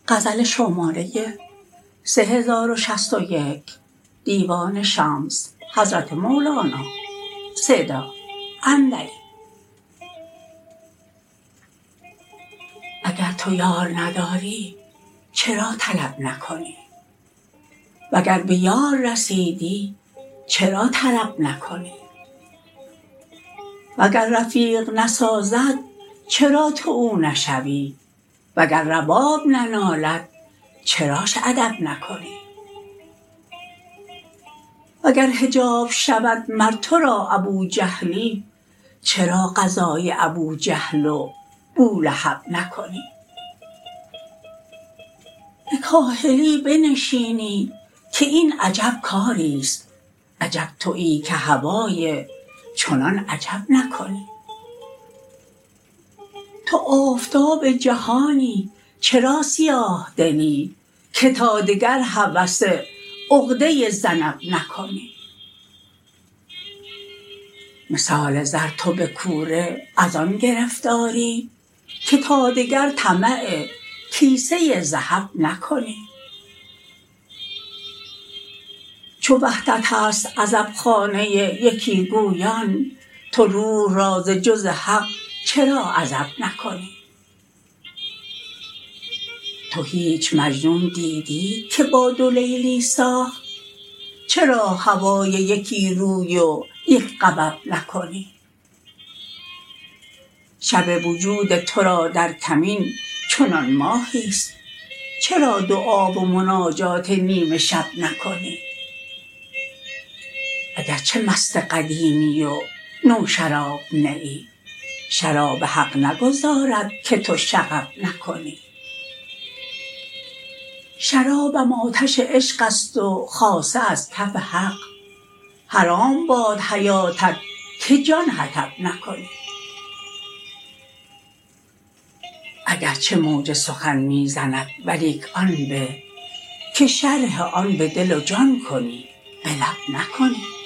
غزل شماره 3061 دیوان شمس حضرت مولانا صدا اندری. اگر تو یار نداری چرا طلب نکنی؟ وگر به یار رسیدی چرا طلب نکنی؟ وگر رفیق نسازد چرا تو او نشوی؟ وگر رباب ننالد چراش ادب نکنی؟ وگر حجاب شود مر تو را ابوجهلی چرا غزای ابوجهل و بولهب نکنی؟ به کاهلی بنشینی که این عجب کاریست، عجب تویی که هوای چنان عجب نکنی. تو آفتاب جهانی چرا سیاه دلی که تا دگر هوس عقده ذنب نکنی؟ مثال زر تو به کوره از آن گرفتاری که تا دگر طمع کیسه ذهب نکنی. چو وحدت است عزبخانه یکی گویان تو روح را ز جز حق چرا عزب نکنی؟ تو هیچ مجنون دیدی که با دو لیلی ساخت چرا هوای یکی روی و یک غبب نکنی؟ شب وجود تو را در کمین چنان ماهیست چرا دعا و مناجات نیمه شب نکنی؟ اگرچه مست قدیمی و نوشراب نه ای شراب حق نگذارد که تو شغب نکنی. شرابم آتش عشق است و خاصه از کف حق حرام باد حیاتت که جان حطب نکنی. اگرچه موج سخن می زند ولیک آن به که شرح آن به دل و جان کنی به لب نکنی.